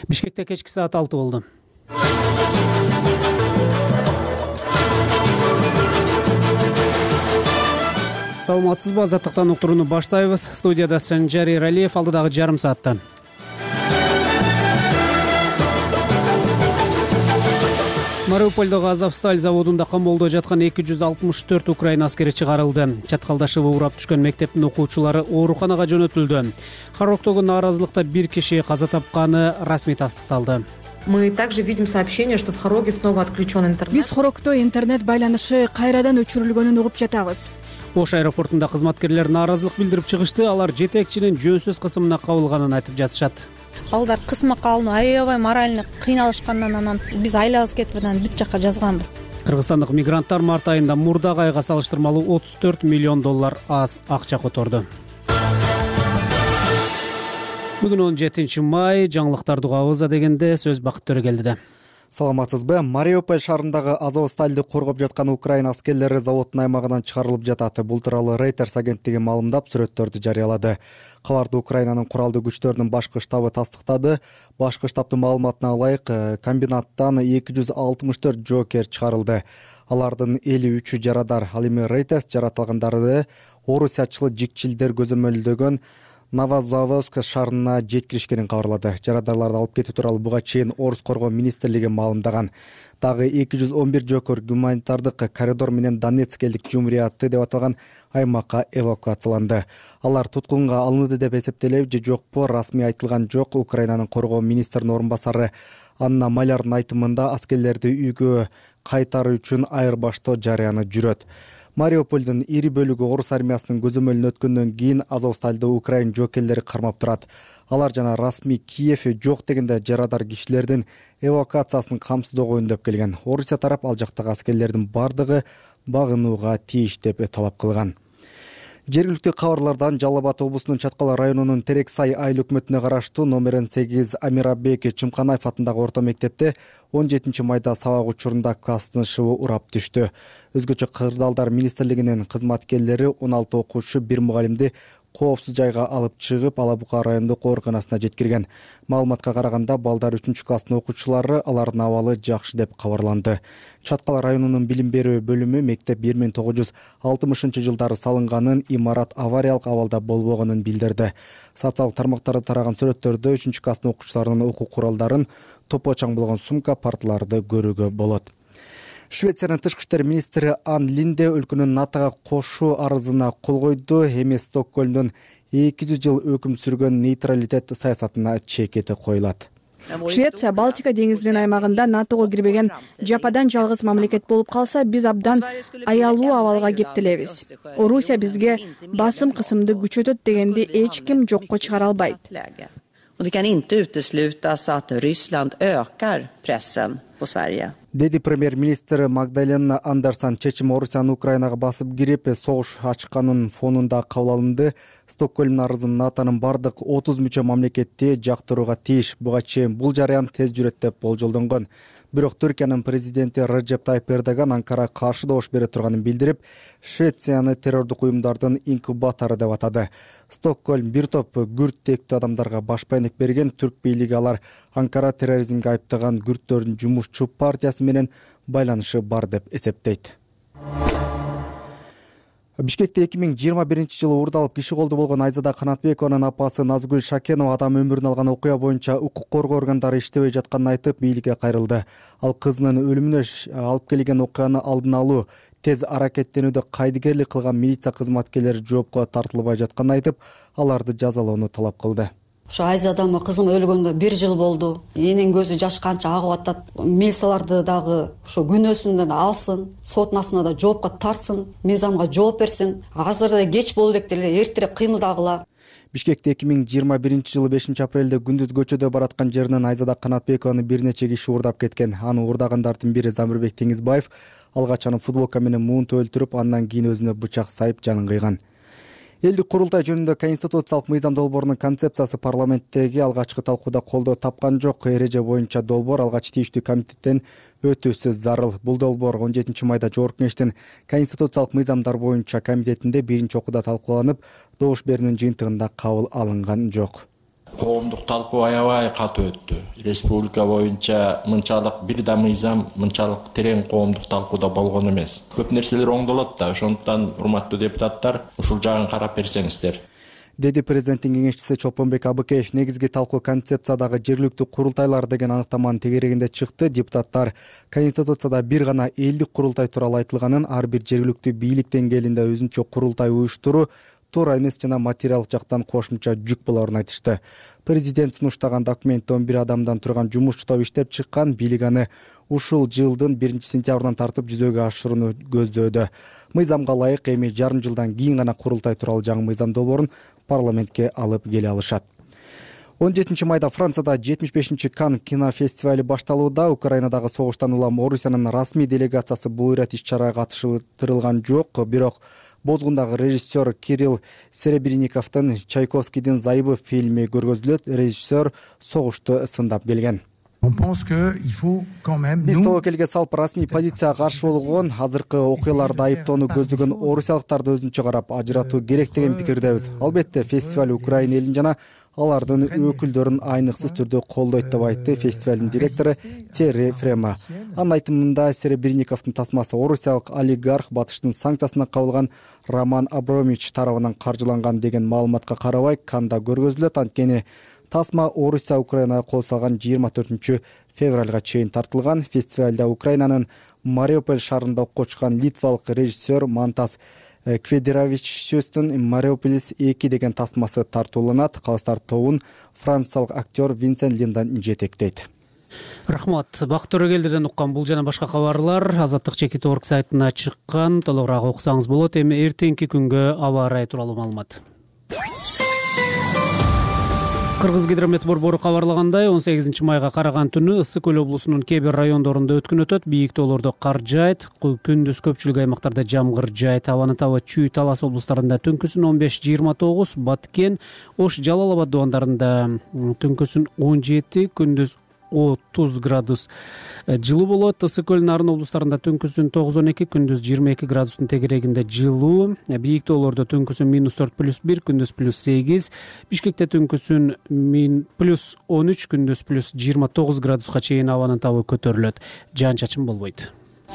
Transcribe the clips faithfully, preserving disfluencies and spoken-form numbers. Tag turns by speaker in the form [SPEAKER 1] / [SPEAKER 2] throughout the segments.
[SPEAKER 1] Бишкекте кечки саат алты болду. Саламатсызбы, азаттыктан уктурууну баштайбыз. Студияда Санжар Эралиев, алдыдагы жарым саатта. Мариупольдогу Азовсталь заводунда камоодо жаткан эки жүз алтымыш төрт украин аскери чыгарылды. Чаткалдашыбы урап түшкөн мектептин окуучулары ооруканага жөнөтүлдү. Хароктогу нааразылыкта бир киши каза тапканы расмий тастыкталды.
[SPEAKER 2] Мы также видим сообщение, что в Хороге снова отключен интернет.
[SPEAKER 3] Биз Хорогдо интернет байланышы кайрадан өчүрүлгөнүн угуп жатабыз.
[SPEAKER 1] Ош аэропортунда кызматкерлер нааразылык билдирип чыгышты. Алар жетекчинин жөнсүз кысымына кабылганын айтып жатышат.
[SPEAKER 4] Балдар кысмакка алынып, аябай морально кыйналышкандан анан биз айлабыз кетип анан бүт жакка жазганбыз.
[SPEAKER 1] Кыргызстандык мигранттар март айында мурдагы айга салыштырмалуу отуз төрт миллион доллар аз акча которду. Бүгүн он жетинчи май, жаңылыктарды угабыз дегенде сөз Бакыт Төрөгелдиде.
[SPEAKER 5] Саламатсызбы. Мариуполь шаарындагы Азовстальды коргоп жаткан Украин аскерлери заводдун аймагынан чыгарылып жатат. Бул тууралуу Reuters агенттиги маалымдап, сүрөттөрдү жарыялады. Кабарды Украинанын куралдуу күчтөрүнүн башкы штабы тастыктады. Башкы штабтын маалыматына ылайык, комбинаттан эки жүз алтымыш төрт жоокер чыгарылды. Алардын элүү үчү жарадар. Ал эми Reuters жаратылгандарды орусиячыл жикчилдер көзөмөлдөгөн Новозаводск шаарына жеткиришкенин кабарлады. Жарадарларды алып кетүү тууралуу буга чейин Орус коргоо министрлиги маалымдаган. Дагы эки жүз он бир жоокер гуманитардык коридор менен Донецк элдик жумурияты деп аталган аймакка эвакуацияланды. Алар туткунга алынды деп эсептелеби же жокпу расмий айтылган жок. Украинанын коргоо министринин орун басары Анна Малярдын айтымында аскерлерди үйгө кайтаруу үчүн айырбаштоо жарыяны жүрөт. Мариупольдун ири бөлүгү орус армиясынын көзөмөлүнө өткөндөн кийин Азовстальды Украин жоокерлери кармап турат. Алар жана расмий Киев жок дегенде жарадар кишилердин эвакуациясын камсыздоого үндөп келген. Орусия тарап ал жактагы аскерлердин бардыгы багынууга тийиш деп талап кылган. Жергиликтүү кабарлардан Жалал Абад облусунун Чаткал районунун Терексай айыл өкмөтүнө караштуу номер он сегиз Амирабек Чымканаев атындагы орто мектепте он жетинчи майда сабак учурунда класстын ышыгы урап түштү. Өзгөчө кырдаалдар министрлигинин кызматкерлери он алты окуучу, бир мугалимди коопсуз жайга алып чыгып, Ала Бука райондук ооруканасына жеткирген. Маалыматка караганда балдар үчүнчү класстын окуучулары, алардын абалы жакшы деп кабарланды. Чаткал районунун билим берүү бөлүмү мектеп бир миң тогуз жүз алтымышынчы жылдары салынганын, имарат авариялык абалда болбогонун билдирди. Социалдык тармактарда тараган сүрөттөрдө үчүнчү класстын окуучуларынын окуу куралдарын, топо чаң болгон сумка, парталарды көрүүгө болот. Швециянын тышкы иштер министри Ан Линде өлкөнүн НАТОга кошуу арызына кол койду. Эми Стокгольмдун эки жүз жыл өкүм сүргөн нейтралитет саясатына чекети коюлат.
[SPEAKER 3] Швеция Балтика деңизинин аймагында НАТОго кирбеген жападан жалгыз мамлекет болуп калса, биз абдан аялуу абалга кептелебиз. Орусия бизге басым кысымды күчөтөт дегенди эч ким жокко чыгара албайт.
[SPEAKER 6] Och det kan inte uteslutas att Ryssland ökar pressen på Sverige.
[SPEAKER 5] Деди премьер-министр Магдалена Андерсон чечим Орусиянын Украинага басып кирип, согуш ачканын фонунда кабыл алынды. Стокгольм арызын НАТОнун бардык отуз мүчө мамлекетти жактырууга тийиш. Буга чейин бул жарыян тез жүрөт деп болжолдонгон. Бирок Түркиянын президенти Реджеп Тайып Эрдоган Анкара каршы добуш бере турганын билдирип, Швецияны террордук уюмдардын инкубатору деп атады. Стокгольм бир топ күрд тектүү адамдарга баш байнек берген. Түрк бийлиги алар Анкара терроризмге айыптаган күрдтөрдүн жумушчу партиясы менен байланышы бар деп эсептейт. Бишкекте эки миң жыйырма биринчи жылы уурдалып киши колду болгон Айзада Канатбекованын апасы Назгүл Шакенова адам өмүрүн алган окуя боюнча укук коргоо органдары иштебей жатканын айтып, бийликке кайрылды. Ал кызынын өлүмүнө алып келген окуяны алдын алуу, тез аракеттенүүдө кайдыгерлик кылган милиция кызматкерлери жоопко тартылбай жатканын айтып, аларды жазалоону талап кылды.
[SPEAKER 7] Ошо Айзадамы кызым өлгөндө бир жыл болду. Энин көзү жаш канча агып атат. Милицияларды дагы ошо күнөөсүндөн алсын, сотунасына да жоопко тартсын, мыйзамга жооп берсин. Азыр да кеч болду элек деле эртерээк кыймылдагыла.
[SPEAKER 5] Бишкекте эки миң жыйырма биринчи жылы бешинчи апрелде күндүз көчөдө бараткан жеринен Айзада Канатбекованы бир нече киши уурдап кеткен. Аны уурдагандардын бири Замирбек Теңизбаев алгач аны футболка менен муунтуп өлтүрүп, андан кийин өзүнө бычак сайып жанын кыйган. Элдик курултай жөнүндө конституциялык мыйзам долбоорунун концепциясы парламенттеги алгачкы талкууда колдоо тапкан жок. Эреже боюнча долбоор алгач тийиштүү комитеттен өтүүсү зарыл. Бул долбоор он жетинчи майда Жогорку Кеңештин конституциялык мыйзамдар боюнча комитетинде биринчи окууда талкууланып, добуш берүүнүн жыйынтыгында кабыл алынган жок.
[SPEAKER 8] коомдук талкуу аябай катуу өттү. Республика боюнча мынчалык бир да мыйзам, мынчалык терең коомдук талкууда болгон эмес. Көп нерселер оңдолот да, ошондуктан урматтуу депутаттар, ушул жагын карап берсеңиздер,
[SPEAKER 5] деди президенттин кеңешчиси Чолпонбек Абыкеев. Негизги талкуу концепциядагы жергиликтүү курултайлар деген аныктаманын тегерегинде чыкты. Депутаттар Конституцияда бир гана элдик курултай тууралуу айтылганын, ар бир жергиликтүү бийлик деңгээлинде өзүнчө курултай уюштуруу туура эмес жана материалдык жактан кошумча жүк болорун айтышты. Президент сунуштаган документте он бир адамдан турган жумушчу топ иштеп чыккан. Бийлик аны ушул жылдын биринчи сентябрынан тартып жүзөгө ашырууну көздөөдө. Мыйзамга ылайык эми жарым жылдан кийин гана курултай тууралуу жаңы мыйзам долбоорун парламентке алып келе алышат. он жетинчи майда Францияда жетимиш бешинчи Кан кинофестивали башталууда. Украинадагы согуштан улам Орусиянын расмий делегациясы бул ирет иш-чарага катыштырылган жок. Бирок Бозгундагы режиссер Кирилл Серебренниковдун Чайковскийдин Зайыбы фильми көргөзүлөт. Режиссер согушту сындап келген. Биз тобокелге салып расмий позицияга каршы болгон, азыркы окуяларды айыптоону көздөгөн орусиялыктарды өзүнчө карап ажыратуу керек деген пикирдебиз. Албетте фестиваль Украина элин жана алардын өкүлдөрүн айныксыз түрдө колдойт деп айтты фестивалдын директору Терри Фрема. Анын айтымында Серебренниковдун тасмасы орусиялык олигарх батыштын санкциясына кабылган Роман Абрамович тарабынан каржыланган деген маалыматка карабай Канда көргөзүлөт. Анткени тасма Орусия Украинага кол салган жыйырма төртүнчү февралга чейин тартылган. Фестивалда Украинанын Мариуполь шаарында окуп чыккан литвалык режиссер Мантас Кведеровичтун Мариуполис эки деген тасмасы тартууланат. Калыстар тобун франциялык актер Винсент Линдан жетектейт.
[SPEAKER 1] Рахмат. Бакыт Төрөгелдерден уккан бул жана башка кабарлар Азаттык чекит точка орг сайтына чыккан. Толугураак окусаңыз болот. Эми эртеңки күнгө аба ырайы тууралуу маалымат. Кыргыз гидромет борбору кабарлагандай, он сегизинчи майга караган түнү Ысык көл облусунун кээ бир райондорунда өткөн өтөт. Бийик тоолордо кар жаайт, күндүз көпчүлүк аймактарда жамгыр жаайт. Абанын табы Чүй, Талас облустарында түнкүсүн он беш жыйырма тогуз, Баткен, Ош, Жалал Абад дубандарында түнкүсүн он жети, күндүз отуз градус жылуу болот. Ысык көл нарын облустарында түнкүсүн тогуз он эки, күндүз жыйырма эки градустун тегерегинде жылуу. Бийик тоолордо түнкүсүн минус төрт плюс бир, күндүз плюс сегиз. Бишкекте түнкүсүн плюс он үч, күндүз плюс жыйырма тогуз градуска чейин абанын табы көтөрүлөт. Жаан чачын болбойт.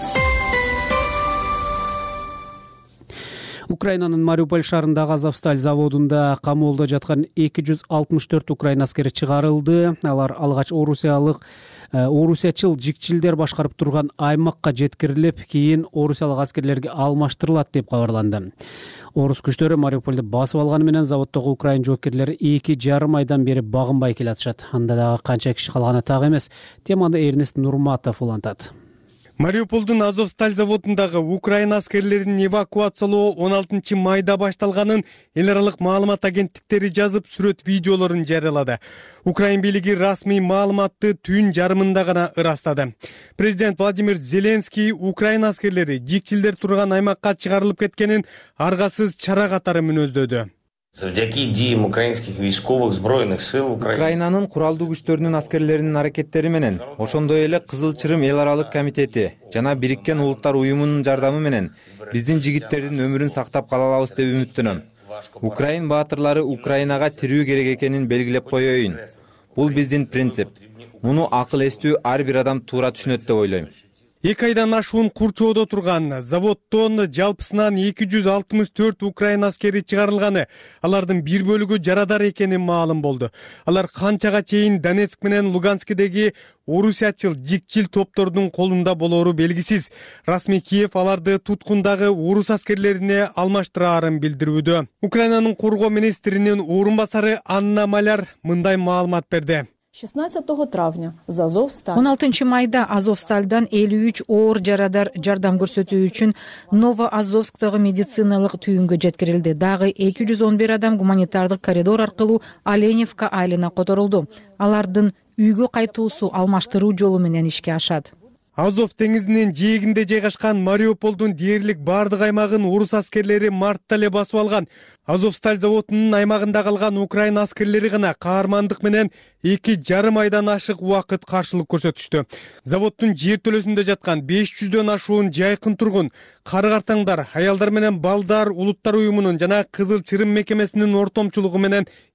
[SPEAKER 1] Украинанын Мариуполь шаарындагы Азовсталь заводунда камоолдо жаткан эки жүз алтымыш төрт украин аскери чыгарылды. Алар алгач орусиялык орусиячыл жикчилдер башкарып турган аймакка жеткирилип, кийин орусиялык аскерлерге алмаштырылат деп кабарланды. Орус күчтөрү Мариупольду басып алганы менен заводдогу украин жоокерлери эки жарым айдан бери багынбай келатышат. Анда дагы канча киши калганы так эмес. Теманы Эрнест Нурматов улантат.
[SPEAKER 9] Мариупольдун Азовсталь заводундагы Украина аскерлерин эвакуациялоо он алтынчы майда башталганын эл аралык маалымат агенттиктери жазып, сүрөт видеолорун жарыялады. Украин бийлиги расмий маалыматты түн жарымында гана ырастады. Президент Владимир Зеленский Украина аскерлери жикчилдер турган аймакка чыгарылып кеткенин аргасыз чара катары мүнөздөдү.
[SPEAKER 10] Завдяки діям українських військових збройних сил
[SPEAKER 11] Украинанын куралдуу күчтөрүнүн аскерлеринин аракеттери менен, ошондой эле Кызыл Чырым эл аралык комитети жана Бириккен Улуттар уюмунун жардамы менен биздин жигиттердин өмүрүн сактап кала алабыз деп үмүттөнөм. Украин баатырлары Украинага тирүү керек экенин белгилеп коеюн. Бул биздин принцип. Муну акыл эстүү ар бир адам туура түшүнөт деп ойлойм.
[SPEAKER 9] Эки айдан ашуун курчоодо турган заводдон жалпысынан эки жүз алтымыш төрт украин аскери чыгарылганы, алардын бир бөлүгү жарадар экени маалым болду. Алар канчага чейин Донецк менен Луганскидеги орусиячыл жикчил топтордун колунда болору белгисиз. Расмий Киев аларды туткундагы орус аскерлерине алмаштыраарын билдирүүдө. Украинанын коргоо министринин орун басары Анна Маляр мындай маалымат берди.
[SPEAKER 12] шестнадцатого травня за Азовсталь.
[SPEAKER 13] он алтынчы майда Азовстальдан элүү үч оор жарадар жардам көрсөтүү үчүн Новоазовсктагы медициналык түйүнгө жеткирилди. Дагы эки жүз он бир адам гуманитардык коридор аркылуу Оленевка айылына которулду. Алардын үйгө кайтуусу алмаштыруу жолу менен ишке ашат.
[SPEAKER 9] Азов деңизинин жээгинде жайгашкан Мариуполдун дээрлик бардык аймагын орус аскерлери мартта эле басып алган. Азовсталь заводунун аймагында калган украин аскерлери гана каармандык менен эки жарым айдан ашык убакыт каршылык көрсөтүштү. Заводдун жер төлөсүндө жаткан беш жүздөн ашуун жайкын тургун, кары-картаңдар, аялдар менен балдар Улуттар уюмунун жана Кызыл Чырым мекемесинин ортомчулугу менен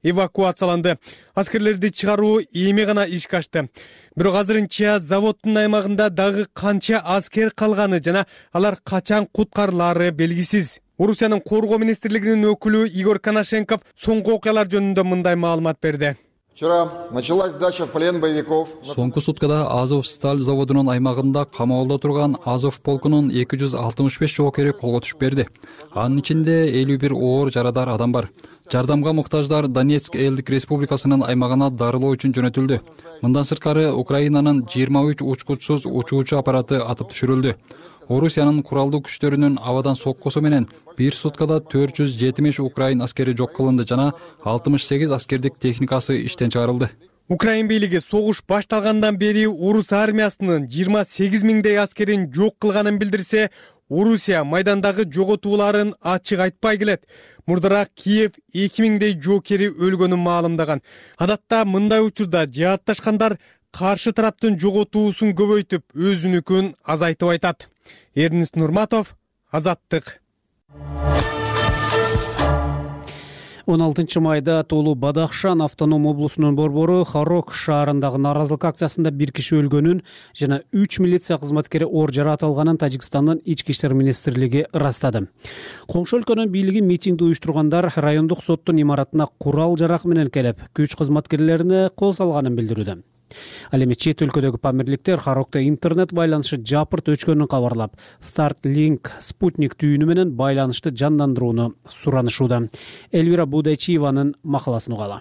[SPEAKER 9] эвакуацияланды. Аскерлерди чыгаруу эми гана ишке ашты. Бирок азырынча заводдун аймагында дагы канча аскер калганы жана алар качан куткарылары белгисиз. Орусиянын коргоо министрлигинин өкүлү Игорь Коношенков соңку окуялар жөнүндө мындай маалымат берди.
[SPEAKER 14] Вчера началась сдача в плен боевиков.
[SPEAKER 15] Соңку суткада Азовсталь заводунун аймагында камаалда турган Азов полкунун эки жүз алтымыш беш жоокери колго түшүп берди. Анын ичинде элүү бир оор жарадар адам бар. Жардамга муктаждар Донецк элдик республикасынын аймагына дарылоо үчүн жөнөтүлдү. Мындан сырткары Украинанын жыйырма үч учкучсуз учуучу аппараты атып түшүрүлдү. Орусиянын куралдуу күчтөрүнүн абадан соккусу менен бир суткада төрт жүз жетимиш украин аскери жок кылынды жана алтымыш сегиз аскердик техникасы иштен чыгарылды.
[SPEAKER 9] Украин бийлиги согуш башталгандан бери орус армиясынын жыйырма сегиз миңдей аскерин жок кылганын билдирсе, Орусия майдандагы жоготууларын ачык айтпай келет. Мурдараак Киев эки миңдей жоокери өлгөнүн маалымдаган. Адатта мындай учурда жаатташкандар каршы тараптын жоготуусун көбөйтүп, өзүнүкүн азайтып айтат. Эрнест Нурматов, Азаттык.
[SPEAKER 1] он алтынчы майда Толу Бадахшан автоном облусунун борбору Хорог шаарындагы нааразылык акциясында бир киши өлгөнүн жана үч милиция кызматкери оор жаракат алганын Тажикстандын ички иштер министрлиги ырастады. Коңшу өлкөнүн бийлиги митингди уюштургандар райондук соттун имаратына курал жарак менен келип, күч кызматкерлерине кол салганын билдирүүдө. Ал эми чет өлкөдөгү памирликтер Хорогдо интернет байланышы жапырт өчкөнүн кабарлап, Starlink спутник түйүнү менен байланышты жандандырууну суранышууда. Элвира Будайчиеванын макаласын угалы.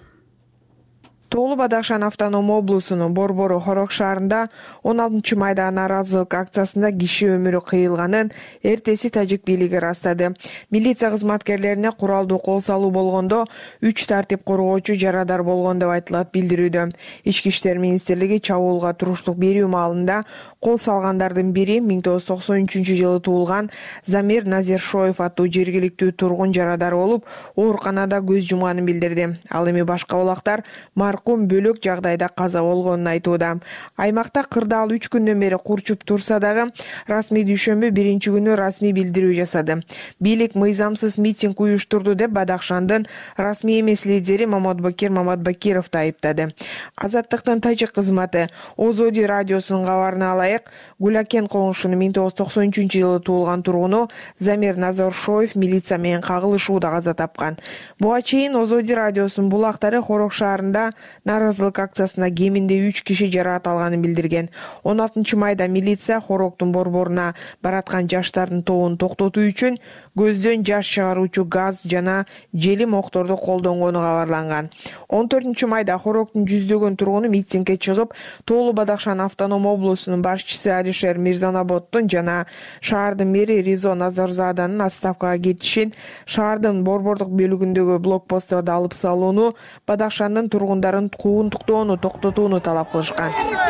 [SPEAKER 16] Толу Бадахшан автоном облусунун борбору Хорог шаарында он алтынчы майда нааразылык акциясында киши өмүрү кыйылганын эртеси тажик бийлиги ырастады. Милиция кызматкерлерине куралдуу кол салуу болгондо үч тартип коргоочу жарадар болгон деп айтылат билдирүүдө. Ички иштер министрлиги чабуулга туруштук берүү маалында кол салгандардын бири миң тогуз жүз токсон үчүнчү жылы туулган Замир Назершоев аттуу жергиликтүү тургун жарадар болуп, ооруканада көз жумганын билдирди. Ал эми башка улактар маркум бөлөк жагдайда каза болгонун айтууда. Аймакта кырдаал үч күндөн бери курчуп турса дагы, расмий дүйшөмбү биринчи күнү расмий билдирүү жасады. Бийлик мыйзамсыз митинг уюштурду деп Бадахшандын расмий эмес лидери Маматбакир Маматбакировду айыптады. Азаттыктын тажик кызматы Озоди радиосунун кабарына алайык, Гулякен коңшунун миң тогуз жүз токсон үчүнчү жылы туулган тургуну Замир Назаршоев милиция менен кагылышууда каза тапкан. Буга чейин Озоди радиосунун булактары Хорог шаарында нааразылык акциясына кеминде үч киши жаракат алганын билдирген. он алтынчы майда милиция Хорогдун борборуна бараткан жаштардын тобун токтотуу үчүн көздөн жаш чыгаруучу газ жана желим окторду колдонгону кабарланган. он төртүнчү майда Хорогдун жүздөгөн тургуну митингге чыгып, Толу Бадахшан автоном облусунун башчысы Алишер Мирзанаботтун жана шаардын мэри Ризо Назарзаданын отставкага кетишин, шаардын борбордук бөлүгүндөгү блокпостторду алып салууну, Бадахшандын тургундарын куугунтуктоону токтотууну талап кылышкан.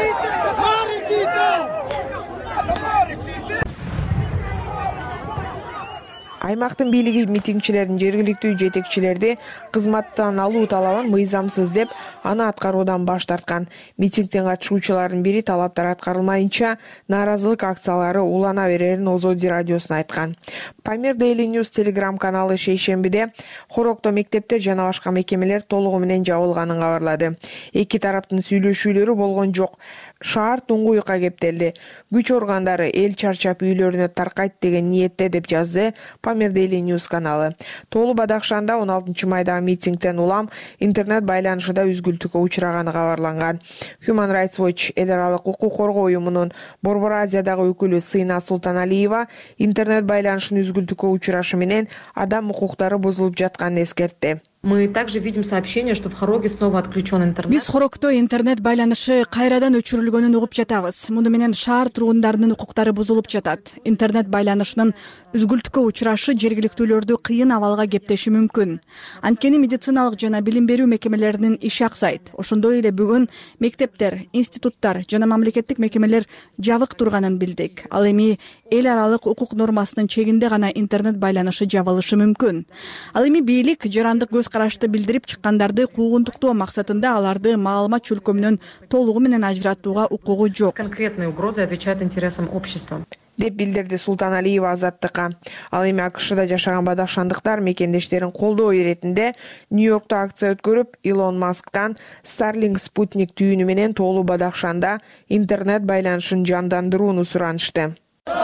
[SPEAKER 16] Аймактын бийлиги митингчилердин жергиликтүү жетекчилерди кызматтан алуу талабын мыйзамсыз деп, аны аткаруудан баш тарткан. Митингдин катышуучуларынын бири талаптар аткарылмайынча нааразылык акциялары улана берерин Озоди радиосуна айткан. Памир Daily News телеграм каналы шейшембиде Хорогдо мектептер жана башка мекемелер толугу менен жабылганын кабарлады. Эки тараптын сүйлөшүүлөрү болгон жок. Шаар туңгуюкка кептелди. Күч органдары эл чарчап үйлөрүнө таркайт деген ниетте деп жазды Памир Daily News каналы. Толу Бадахшанда он алтынчы майда митингден улам интернет байланышында үзгүлтүккө учураганы кабарланган. Human Rights Watch эл аралык укук коргоо уюмунун Борбор Азиядагы өкүлү Сыйнат Султаналиева интернет байланышын үзгүлтүккө учурашы менен адам укуктары бузулуп жатканын эскертти.
[SPEAKER 2] Мы также видим сообщение, что в Хороге снова отключен интернет.
[SPEAKER 3] Биз Хорогдо интернет байланышы кайрадан өчүрүлгөнүн угуп жатабыз. Муну менен шаар тургундарынын укуктары бузулуп жатат. Интернет байланышынын үзгүлтүккө учурашы жергиликтүүлөрдү кыйын абалга кептеши мүмкүн. Анткени медициналык жана билим берүү мекемелеринин иши аксайт. Ошондой эле бүгүн мектептер, институттар жана мамлекеттик мекемелер жабык турганын билдик. Ал эми эл аралык укук нормасынын чегинде гана интернет байланышы жабылышы мүмкүн. Ал эми бийлик жарандык көз карашты билдирип чыккандарды куугунтуктоо максатында аларды маалымат чөлкөмүнөн толугу менен ажыратууга укугу жок.
[SPEAKER 2] Конкретные угрозы отвечают интересам общества.
[SPEAKER 16] деп билдирди Султаналиева Азаттыкка. Ал эми АКШда жашаган бадахшандыктар мекендештерин колдоо иретинде Нью-Йоркто акция өткөрүп, Илон Масктан Starlink спутник түйүнү менен тоолуу Бадахшанда интернет байланышын жандандырууну суранышты.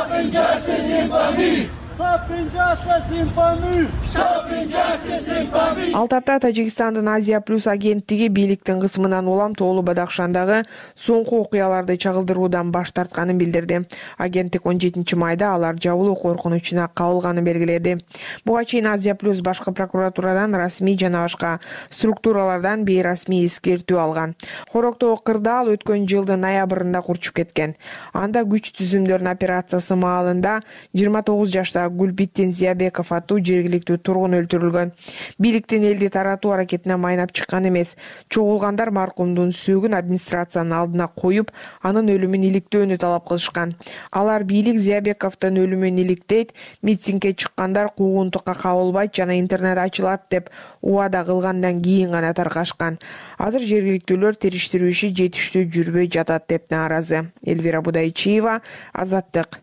[SPEAKER 16] Ал тапта Тажикстандын Азия плюс агенттиги бийликтин кысымынан улам тоолуу Бадахшандагы соңку окуяларды чагылдыруудан баш тартканын билдирди. Агенттик он жетинчи майда алар жабылуу коркунучуна кабылганын белгиледи. Буга чейин Азия плюс башкы прокуратурадан расмий жана башка структуралардан бейрасмий эскертүү алган. Хороктогу кырдаал өткөн жылдын ноябрында курчуп кеткен. Анда күч түзүмдөрүнүн операциясы маалында жыйырма тогуз жаштагы Гүлбиттин Зиябеков аттуу жергиликтүү тургун өлтүрүлгөн. Бийликтин элди таратуу аракетине майнап чыккан эмес. Чогулгандар маркумдун сөөгүн администрациянын алдына коюп, анын өлүмүн иликтөөнү талап кылышкан. Алар бийлик Зиябековдун өлүмүн иликтейт, митингге чыккандар куугунтукка кабылбайт жана интернет ачылат деп убада кылгандан кийин гана таркашкан. Азыр жергиликтүүлөр териштирүү иши жетиштүү жүрбөй жатат деп нааразы. Элвира Будайчиева, Азаттык.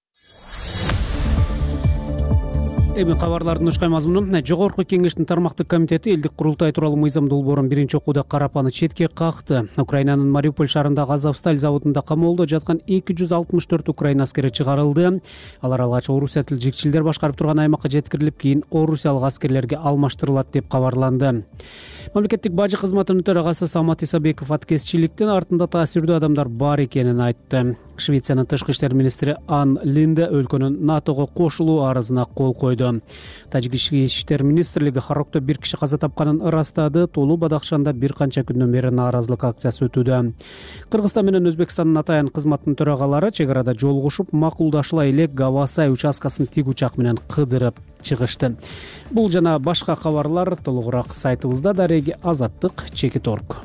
[SPEAKER 1] Эми кабарлардын учкай мазмуну. Жогорку кеңештин тармактык комитети элдик курултай тууралуу мыйзам долбоорун биринчи окууда карап аны четке какты. Украинанын Мариуполь шаарындагы Азовсталь заводунда камоолдо жаткан эки жүз алтымыш төрт украин аскери чыгарылды. Алар алгач Орусия тилчилер башкарып турган аймакка жеткирилип, кийин орусиялык аскерлерге алмаштырылат деп кабарланды. Мамлекеттик бажы кызматынын төрагасы Самат Исабеков аткезчиликтин артында таасирдүү адамдар бар экенин айтты. Швециянын тышкы иштер министри Ан Линде өлкөнүн НАТОго кошулуу арызына кол койду. Тажик иштер министрлиги Харокто бир киши каза тапканын ырастады. Тоолуу Бадахшанда бир канча күндөн бери нааразылык акциясы өтүүдө. Кыргызстан менен Өзбекстандын атайын кызматынын төрагалары чек арада жолугушуп, макулдашыла элек Гавасай участкасын тик учак менен кыдырып чыгышты. Бул жана башка кабарлар толугураак сайтыбызда. Дареги Азаттык чекит орг.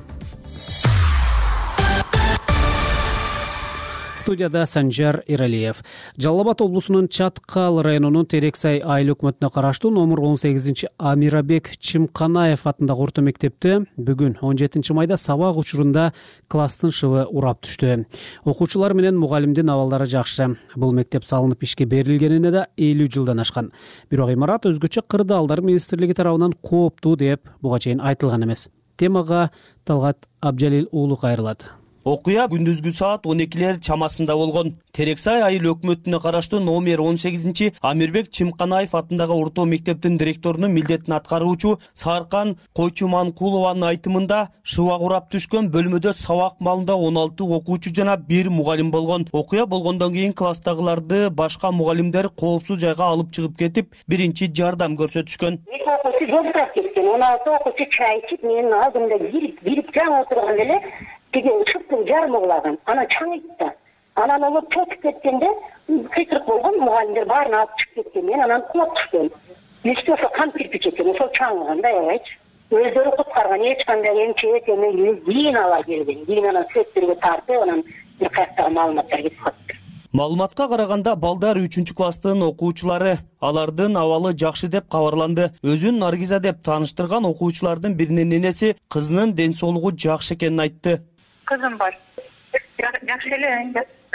[SPEAKER 1] Студияда Санжар Иралиев. Жалал Абад облусунун Чаткал районунун Терексай айыл өкмөтүнө караштуу номер он сегизинчи Амирабек Чимканаев атындагы орто мектепте бүгүн он жетинчи майда сабак учурунда класстын шыбы урап түштү. Окуучулар менен мугалимдин абалдары жакшы. Бул мектеп салынып ишке берилгенине да элүү жылдан ашкан. Бирок имарат өзгөчө кырдаалдар министрлиги тарабынан кооптуу деп буга чейин айтылган эмес. Темага Талгат Абжалил уулу кайрылат.
[SPEAKER 17] Окуя күндүзгү саат он экилер чамасында болгон. Терексай айыл өкмөтүнө караштуу номер он сегизинчи Амирбек Чимканаев атындагы орто мектептин директорунун милдетин аткаруучу Саркан Койчуманкулованын айтымында шыбак урап түшкөн бөлмөдө сабак маалында он алты окуучу жана бир мугалим болгон. Окуя болгондон кийин класстагыларды башка мугалимдер коопсуз жайга алып чыгып кетип, биринчи жардам көрсөтүшкөн.
[SPEAKER 18] Окуучу жолдурап кеткен, он алты окуучу чай ичип, менин алдымда кирип, кирип жаңы отурган эле тиги шыптын жарымы кулаган. Анан чаңыйтты. Анан олор чөтүп кеткенде кыйкырык болгон, мугалимдер баарын алып чыгып кеткен. Мен анан кулап түшкөн. Эсте ошо кам кирпич экен, ошол чаңыган да аябайчы. Өздөрү куткарган, эч кандай эмчек эме кийин алар келген. Кийин анан сүрөттөргө тартып, анан бир каяктагы маалыматтар кетип калды.
[SPEAKER 17] Маалыматка караганда балдар үчүнчү класстын окуучулары, алардын абалы жакшы деп кабарланды. Өзүн Наргиза деп тааныштырган окуучулардын биринин энеси кызынын ден соолугу жакшы экенин айтты.
[SPEAKER 19] Кызым бар. Жакшы эле,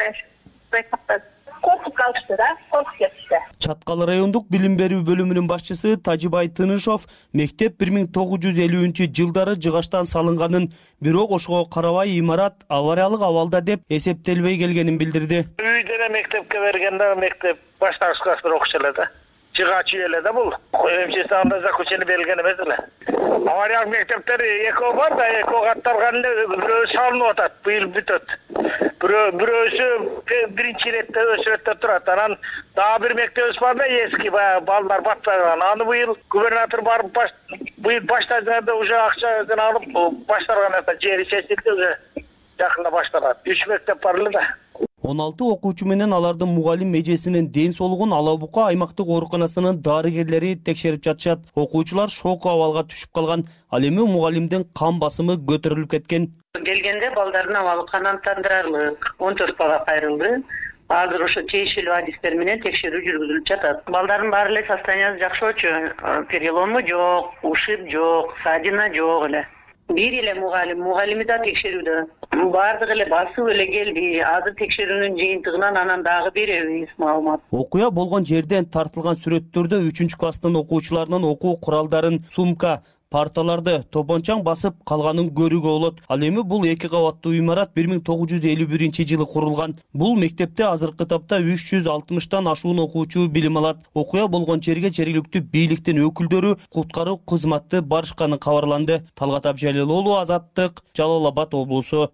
[SPEAKER 19] коркуп калышты да, коркуп кетишти.
[SPEAKER 17] Чаткал райондук билим берүү бөлүмүнүн башчысы Тажибай Тынышов мектеп бир миң тогуз жүз элүүнчү жылдары жыгачтан салынганын, бирок ошого карабай имарат авариялык абалда деп эсептелбей келгенин билдирди.
[SPEAKER 20] Үйдө мектепке бергенде мектеп баштагыч класстар окушу эле да. Жыгач эле да бул. Эмчеси анда заключение берилген эмес эле. Авариялык мектептер экөө бар да, экөө катталган эле бирөө салынып атат, быйыл бүтөт. Бирөө бирөөсү биринчи иретте өсүрөттө турат. Анан дагы бир мектебибиз бар да, эски балдар батпаган. Аны быйыл губернатор барып баш быйыл баштаганда уже акчасын алып башталган экен, жери чечилди уже. Жакында башталат. үч мектеп бар эле да.
[SPEAKER 17] он алты окуучу менен алардын мугалим эжесинин ден соолугун Ала Бука аймактык ооруканасынын дарыгерлери текшерип жатышат. Окуучулар шок абалга түшүп калган. Ал эми мугалимдин кан басымы көтөрүлүп кеткен.
[SPEAKER 19] Келгенде балдардын абалы канааттандырарлык он төрт бала кайрылды. Азыр ошо тийиштүү адистер менен текшерүү жүргүзүлүп жатат. Балдардын баары эле состояниясы жакшы болчу. Перелому жок, ушиб жок, ссадина жок эле. бир эле мугалим мугалими да текшерүүдө баардыгы эле басып эле келди. Азыр текшерүүнүн жыйынтыгынан анан дагы беребиз маалымат.
[SPEAKER 17] Окуя болгон жерден тартылган сүрөттөрдө үчүнчү класстын окуучуларынын окуу куралдарын, сумка, парталарды топончаң басып калганын көрүүгө болот. Ал эми бул эки кабаттуу имарат бир миң тогуз жүз элүү биринчи жылы курулган. Бул мектепте азыркы тапта үч жүз алтымыштан ашуун окуучу билим алат. Окуя болгон жерге жергиликтүү бийликтин өкүлдөрү, куткаруу кызматы барышканы кабарланды. Талгат Абжалил, Азаттык, Жалал Абад облусу.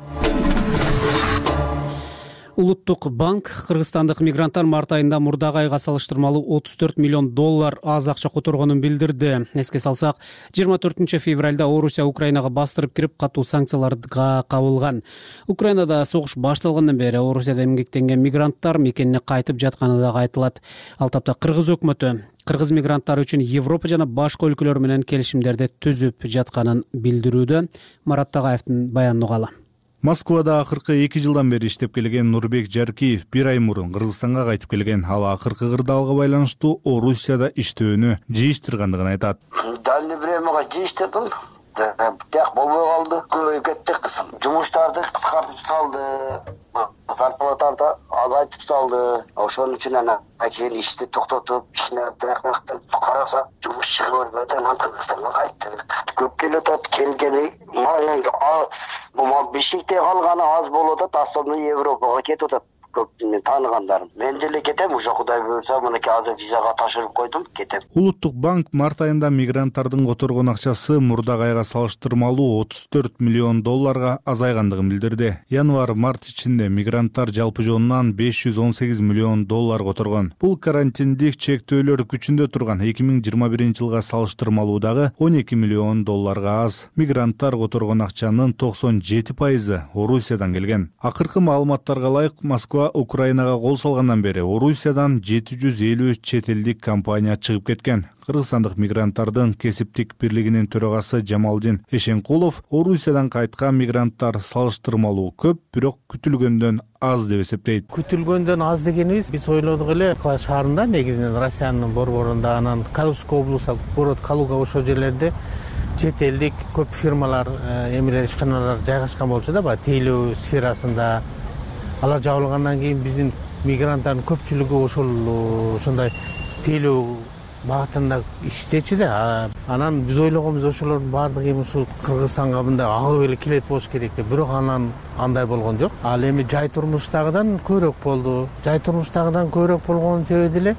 [SPEAKER 1] Улуттук банк кыргызстандык мигранттар март айында мурдагы айга салыштырмалуу отуз төрт миллион доллар аз акча которгонун билдирди. Эске салсак, жыйырма төртүнчү февралда Орусия Украинага бастырып кирип катуу санкцияларга кабылган. Украинада согуш башталгандан бери Орусияда эмгектенген мигранттар мекенине кайтып жатканы да айтылат. Ал тапта кыргыз өкмөтү кыргыз мигранттар үчүн Европа жана башка өлкөлөр менен келишимдерди түзүп жатканын билдирүүдө. Марат Тагаевдин баянын угалы.
[SPEAKER 21] Москвада акыркы эки жылдан бери иштеп келген Нурбек Жаркиев бир ай мурун Кыргызстанга кайтып келген. Ал акыркы кырдаалга байланыштуу Орусияда иштөөнү жыйыштыргандыгын айтат.
[SPEAKER 22] Дальний времяга жыйыштырдым. Так болбой калды. Көбөйүп кеттик. Жумуштарды кыскартып салды. Зарплатарды азайтып салды. Ошон үчүн анан кийин ишти токтотуп, ишине тыракмактап карасак, жумуш чыгып өтө Кыргызстанга кайттык. Көп келип атат, келгени бул бешикте калганы аз болуп атат, основной Европага кетип атат. Көп мен тааныгандарым. Мен деле кетем, уже Кудай буйрса, мынакей азыр визага ташырып койдум, кетем.
[SPEAKER 21] Улуттук банк март айында мигранттардын которгон акчасы мурдагы айга салыштырмалуу отуз төрт миллион долларга азайгандыгын билдирди. Январь-март ичинде мигранттар жалпы жонунан беш жүз он сегиз миллион доллар которгон. Бул карантиндик чектөөлөр күчүндө турган эки миң жыйырма биринчи жылга салыштырмалуудагы он эки миллион долларга аз. Мигранттар которгон акчанын токсон жети пайызы Орусиядан келген. Акыркы маалыматтарга ылайык, Москва Украинага кол салгандан бери Орусиядан жети жүз элүү чет элдик компания чыгып кеткен. Кыргызстандык мигранттардын кесиптик бирлигинин төрагасы Жамалдин Эшенкулов Орусиядан кайткан мигранттар салыштырмалуу көп, бирок күтүлгөндөн аз деп эсептейт.
[SPEAKER 23] Күтүлгөндөн аз дегенибиз биз ойлодук эле шаарында, негизинен Россиянын борборунда, анан Калужский облусу, город Калуга, ошол жерлерде чет элдик көп фирмалар, эмелер, ишканалар жайгашкан болчу да, баягы тейлөө сферасында. Алар жабылгандан кийин биздин мигранттардын көпчүлүгү ошол ошондой тейлөө багытында иштечү да. Анан биз ойлогонбуз ошолордун баардыгы эми ушул Кыргызстанга мындай агып эле келет болуш керек деп, бирок анан андай болгон жок. Ал эми жай турмуштагыдан көбүрөөк болду. Жай турмуштагыдан көбүрөөк болгонун себеби деле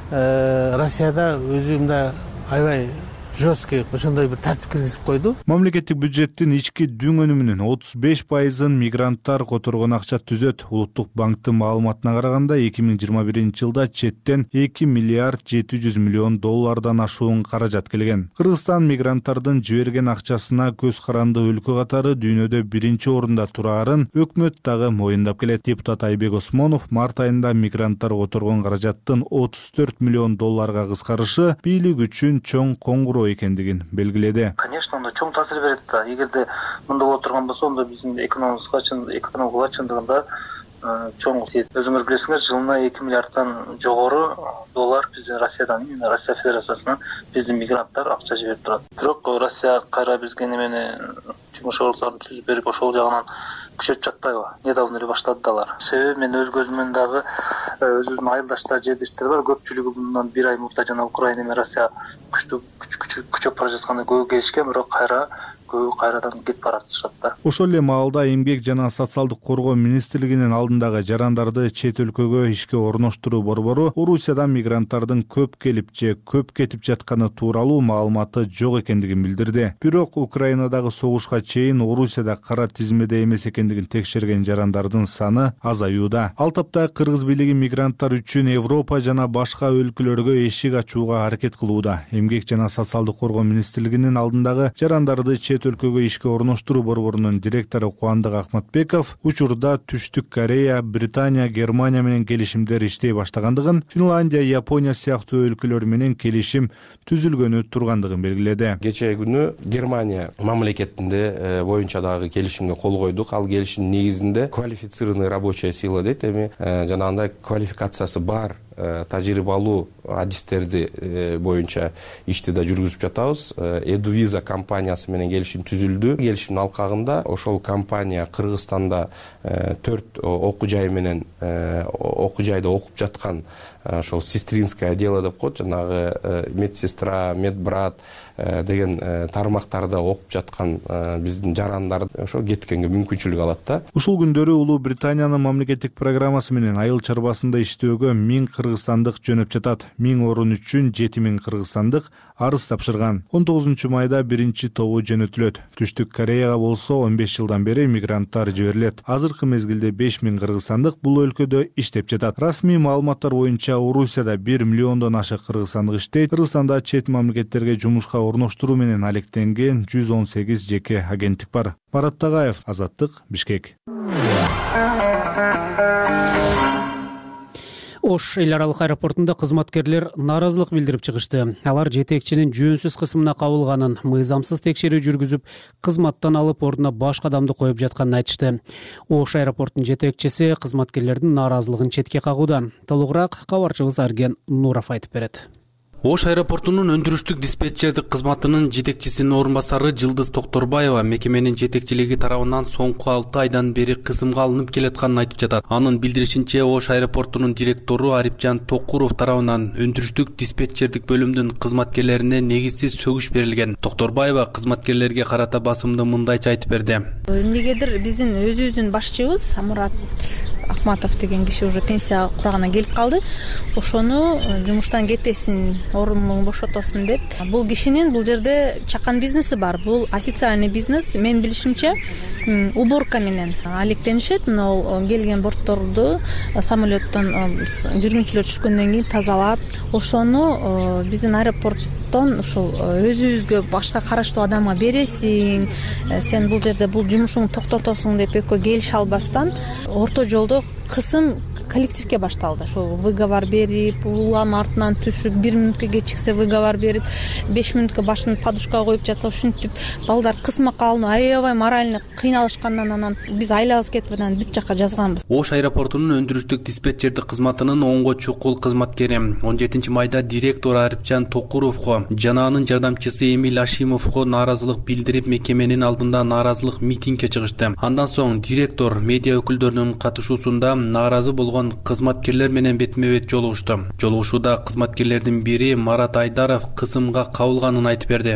[SPEAKER 23] Россияда өзү мындай аябай жесткий ошондой бир тартип киргизип койду.
[SPEAKER 21] Мамлекеттик бюджеттин ички дүң өнүмүнүн отуз беш пайызын мигранттар которгон акча түзөт. Улуттук банктын маалыматына караганда эки миң жыйырма биринчи жылда четтен эки миллиард жети жүз миллион доллардан ашуун каражат келген. Кыргызстан мигранттардын жиберген акчасына көз каранды өлкө катары дүйнөдө биринчи орунда турарын өкмөт дагы моюндап келет. Депутат Айбек Осмонов март айында мигранттар которгон каражаттын отуз төрт миллион долларга кыскарышы бийлик үчүн чоң коңгуроо экендигин белгиледи.
[SPEAKER 24] Конечно, анда чоң таасир берет да. Эгерде мындай боло турган болсо, онда биздин экономикага экономикага чындыгында чоң тиет. Өзүңөр билесиңер, жылына эки миллиарддан жогору доллар биздин Россиядан, Россия Федерациясынан биздин мигранттар акча жиберип турат. Бирок Россия кайра бизге немени жумуш ордуктарын түзүп берип, ошол жагынан күчөтүп жатпайбы? Недавно эле баштады алар. Себеби мен өз көзүмөн дагы өзүбүздүн айылдаштар, жердештер бар. Көпчүлүгү bundan бир ай мурда жана Украина менен Россия күчтүү күчөп бара жатканда көбү келишкен, бирок кайра көбү кайрадан кетип баратышат да.
[SPEAKER 21] Ошол эле маалда эмгек жана социалдык коргоо министрлигинин алдындагы жарандарды чет өлкөгө ишке орноштуруу борбору Орусиядан мигранттардын көп келип же көп кетип жатканы тууралуу маалыматы жок экендигин билдирди. Бирок Украинадагы согушка чейин Орусияда кара тизмеде эмес экендигин текшерген жарандардын саны азаюуда. Ал тапта кыргыз бийлиги мигранттар үчүн Европа жана башка өлкөлөргө эшик ачууга аракет кылууда. Эмгек жана социалдык коргоо министрлигинин алдындагы жарандарды чет өлкөгө ишке орноштуруу борборунун директору Кубандык Акматбеков учурда Түштүк Корея, Британия, Германия менен келишимдер иштей баштагандыгын, Финландия, Япония сыяктуу өлкөлөр менен келишим түзүлгөнү тургандыгын белгиледи.
[SPEAKER 25] Кечээ күнү Германия мамлекетинде боюнча дагы келишимге кол койдук. Ал келишим негизинде квалифицированный рабочая сила дейт, эми жанагындай квалификациясы бар тажрыйбалуу адистерди боюнча ишти да жүргүзүп жатабыз. Эдувиза компаниясы менен келишим түзүлдү. Келишимдин алкагында ошол компания Кыргызстанда төрт окуу жай менен окуу жайда окуп жаткан ошол сестринское дело деп коет, жанагы медсестра, медбрат деген тармактарда окуп жаткан биздин жарандар ошо кеткенге мүмкүнчүлүк алат да.
[SPEAKER 21] Ушул күндөрү Улуу Британиянын мамлекеттик программасы менен айыл чарбасында иштөөгө миң кыргызстандык жөнөп жатат. Миң орун үчүн жети миң кыргызстандык арыз тапшырган. он тогузунчу майда биринчи тобу жөнөтүлөт. Түштүк Кореяга болсо он беш жылдан бери мигранттар жиберилет. Азыркы мезгилде беш миң кыргызстандык бул өлкөдө иштеп жатат. Расмий маалыматтар боюнча Орусияда бир миллиондон ашык кыргызстандык иштейт. Кыргызстанда чет мамлекеттерге жумушка орноштуруу менен алектенген жүз он сегиз жеке агенттик бар. Марат Тагаев, Азаттык, Бишкек.
[SPEAKER 1] Ош эл аралык аэропортунда кызматкерлер нааразылык билдирип чыгышты. Алар жетекчинин жөнсүз кысымына кабылганын, мыйзамсыз текшерүү жүргүзүп, кызматтан алып ордуна башка адамды коюп жатканын айтышты. Ош аэропортунун жетекчиси кызматкерлердин нааразылыгын четке кагууда. Толугураак кабарчыбыз Арген Нуров айтып берет.
[SPEAKER 4] Ош аэропортунун өндүрүштүк диспетчердик кызматынын жетекчисинин орун басары Жылдыз Токторбаева мекеменин жетекчилиги тарабынан соңку алты айдан бери кысымга алынып келатканын айтып жатат. Анын билдиришинче, Ош аэропортунун директору Арипжан Токуров тарабынан өндүрүштүк диспетчердик бөлүмдүн кызматкерлерине негизсиз сөгүш берилген. Токторбаева кызматкерлерге карата басымды мындайча айтып берди.
[SPEAKER 5] Эмнегедир биздин өзүбүздүн башчыбыз Мурат Ахматов деген киши уже пенсия курагына келип калды. Ошону жумуштан кетесин, орунун бошотосун деп. Бул кишинин бул жерде чакан бизнеси бар. Бул официальный бизнес. Мен билишимче уборка менен алектенишет. Мына келген бортторду самолеттон жүргүнчүлөр түшкөндөн кийин тазалап, ошону биздин аэропорттон ушул өзүбүзгө башка караштуу адамга бересиң, сен бул жерде бул жумушуңду токтотосуң деп экөө келише албастан орто жолдо кысым коллективге башталды. Ошол выговор берип, улам артынан түшүп, бир мүнөткө кечиксе выговор берип, беш мүнөткө башын подушкага коюп жатса ушинтип балдар кысмакка алынып, аябай морально кыйналышкандан анан биз айлабыз кетип анан бүт жакка жазганбыз.
[SPEAKER 4] Ош аэропортунун өндүрүштүк диспетчердик кызматынын оңго чукул кызматкери он жетинчи майда директор Арипжан Токуровго жана анын жардамчысы Эмиль Ашимовго нааразылык билдирип, мекеменин алдында нааразылык митингге чыгышты. Андан соң директор медиа өкүлдөрүнүн катышуусунда нааразы болгон кызматкерлер менен бетме-бет жолугушту. Жолугушууда кызматкерлердин бири Марат Айдаров кысымга кабылганын айтып берди.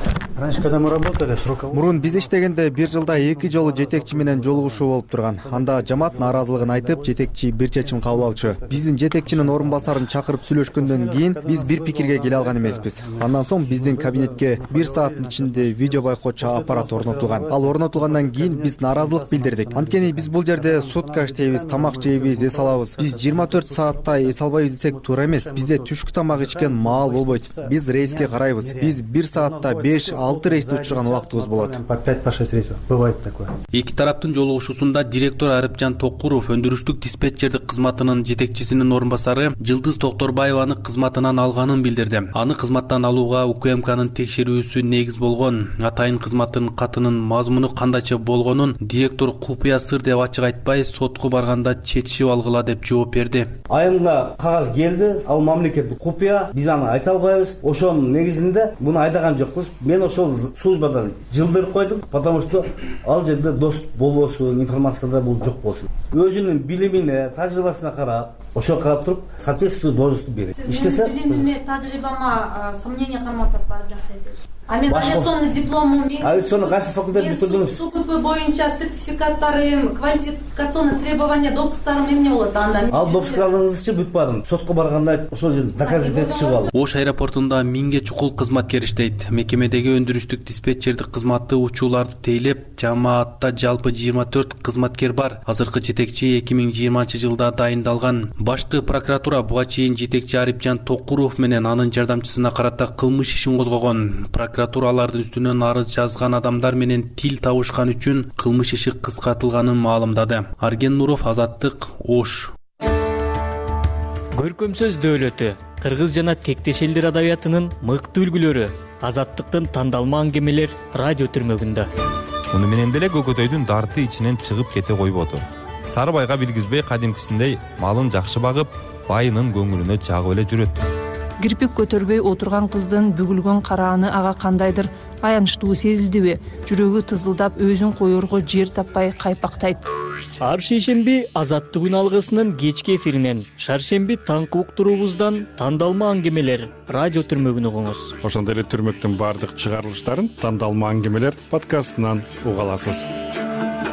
[SPEAKER 6] Мурун биз иштегенде бир жылда эки жолу жетекчи менен жолугушуу болуп турган. Анда жамаат нааразылыгын айтып, жетекчи бир чечим кабыл алчу. Биздин жетекчинин орун басарын чакырып сүйлөшкөндөн кийин биз бир пикирге келе алган эмеспиз. Андан соң биздин кабинетке бир сааттын ичинде видео байкоочу аппарат орнотулган. Ал орнотулгандан кийин биз нааразылык билдирдик. Анткени биз бул жерде сутка иштейбиз, тамак жейбиз, эс алабыз. Биз жыйырма төрт сааттай эс албайбыз десек туура эмес. Бизде түшкү тамак ичкен маал болбойт. Биз рейске карайбыз. Биз бир саатта беш алты рейсти учурган убактыбыз болот.
[SPEAKER 4] По пять по шесть рейсов бывает такое. Эки тараптын жолугушуусунда директор Арипжан Токуров өндүрүштүк диспетчердик кызматынын жетекчисинин орун басары Жылдыз Токторбаеваны кызматынан алганын билдирди. Аны кызматтан алууга УКМКнын текшерүүсү негиз болгон. Атайын кызматтын катынын мазмуну кандайча болгонун директор купуя сыр деп ачык айтпай, сотко барганда четишип алгыла деп жооп берди.
[SPEAKER 7] Айымга кагаз келди, ал мамлекеттик купуя, биз аны айта албайбыз. Ошонун негизинде буну айдаган жокпуз. Мен ошол службадан жылдырып койдум, потому что ал жерде доступ болбосун, информацияда бул жок болсун. Өзүнүн билимине, тажрыйбасына карап, ошо карап туруп, соответствующий должность берет. Иштесе,
[SPEAKER 5] билимиме, тажрыйбама сомнение карматасыз барып жасайбыз. А мен авиационный дипломум, мен
[SPEAKER 7] авиационный кайсы факультет бүтүрдүңүз?
[SPEAKER 5] СУПП боюнча сертификаттарым, квалификационный требования, допускарым эмне болот анда?
[SPEAKER 7] Ал допускарыңызчы бүт бардым. Сотко барганда ошол жерде доказать этип чыгып алдым.
[SPEAKER 4] Ош аэропортунда миңге чукул кызматкер иштейт. Мекемедеги өндүрүштүк диспетчердик кызматы учууларды тейлеп, жамаатта жалпы жыйырма төрт кызматкер бар. Азыркы жетекчи эки миң жыйырманчы жылда дайындалган. Башкы прокуратура буга чейин жетекчи Арипжан Токуров менен анын жардамчысына карата кылмыш ишин козгогон. Прокуратура алардын үстүнөн арыз жазган адамдар менен тил табышкан үчүн кылмыш иши кыскартылганын маалымдады. Арген Нуров, Азаттык, Ош.
[SPEAKER 8] Көркөм сөз дөөлөтү, кыргыз жана тектеш элдер адабиятынын мыкты үлгүлөрү, Азаттыктын тандалма аңгемелер радио түрмөгүндө.
[SPEAKER 26] Муну менен деле көкөтөйдүн дарты ичинен чыгып кете койбоду.
[SPEAKER 10] Сарыбайга билгизбей кадимкисиндей малын жакшы багып, байынын көңүлүнө жагып эле жүрөт.
[SPEAKER 11] Кирпик көтөрбөй отурган кыздын бүгүлгөн карааны ага кандайдыр аянычтуу сезилдиби? Жүрөгү тызылдап, өзүн коерго жер таппай кайпактайт.
[SPEAKER 8] Ар шейшемби Азаттык алгысынын кечки эфиринен, шаршемби таңкы уктуруубуздан тандалма аңгемелер радио түрмөгүн угуңуз.
[SPEAKER 12] Ошондой эле түрмөктүн баардык чыгарылыштарын Тандалма аңгемелер подкастынан уга аласыз.